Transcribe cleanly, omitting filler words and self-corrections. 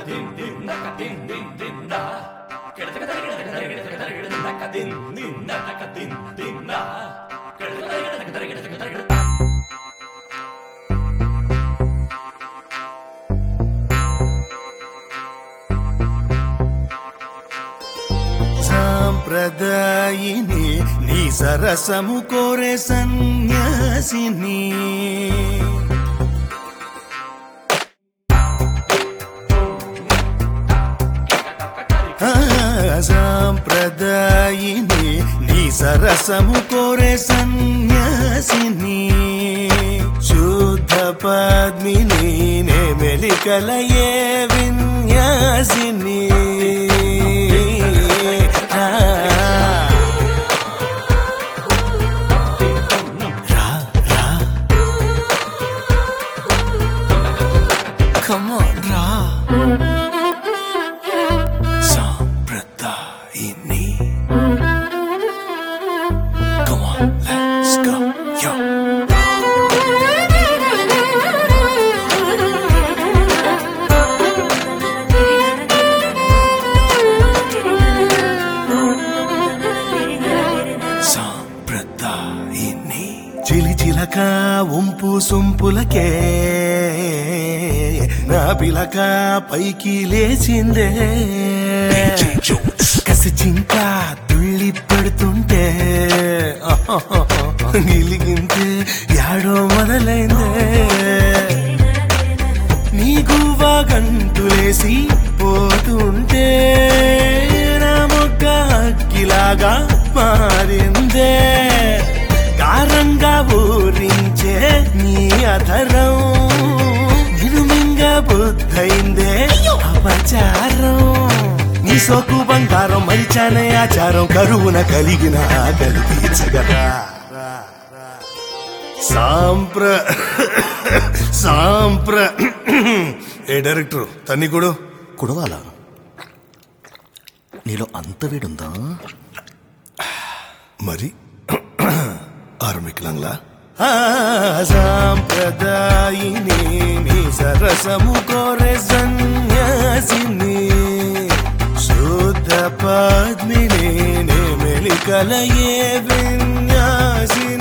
సాంప్రదాయిని నీ సరసము కోరే సన్యాసిని సాంప్రదాయిని నీ సరసము కోరే సన్యాసిని శుద్ధ పద్మిని నే మెలికలయే విన్యాసిని Come on, Ra. Sampradayini. Come on, let's go, yo. Sampradayini. Chili chilaka umpu sumpulake. నా పిలక పైకి లేచిందే కసి చింక తుళ్ళి పెడుతుంటే గిలిగింతే యాడో మొదలైందే నీ గువ్వా గంతులేసి పోతుంటే నా మొగ్గ హక్కిలాగా మారిందే కారంగా ఊరించే నీ అధరం బుద్ధైందే అపచారం నీ సోకు బంగారం మరిచానే ఆచారం కరువున కలిగిన ఆకలి తీర్చగరా ఏ డైరెక్టర్ తన్ని కుడవాలా నీలో అంత వేడుందా మరి ఆరంభికలంలా సాంప్రదాయిని నీ సరసము కోరే సన్యాసిని శుద్ధ పద్మిని నే మెలికలయే విన్యాసిని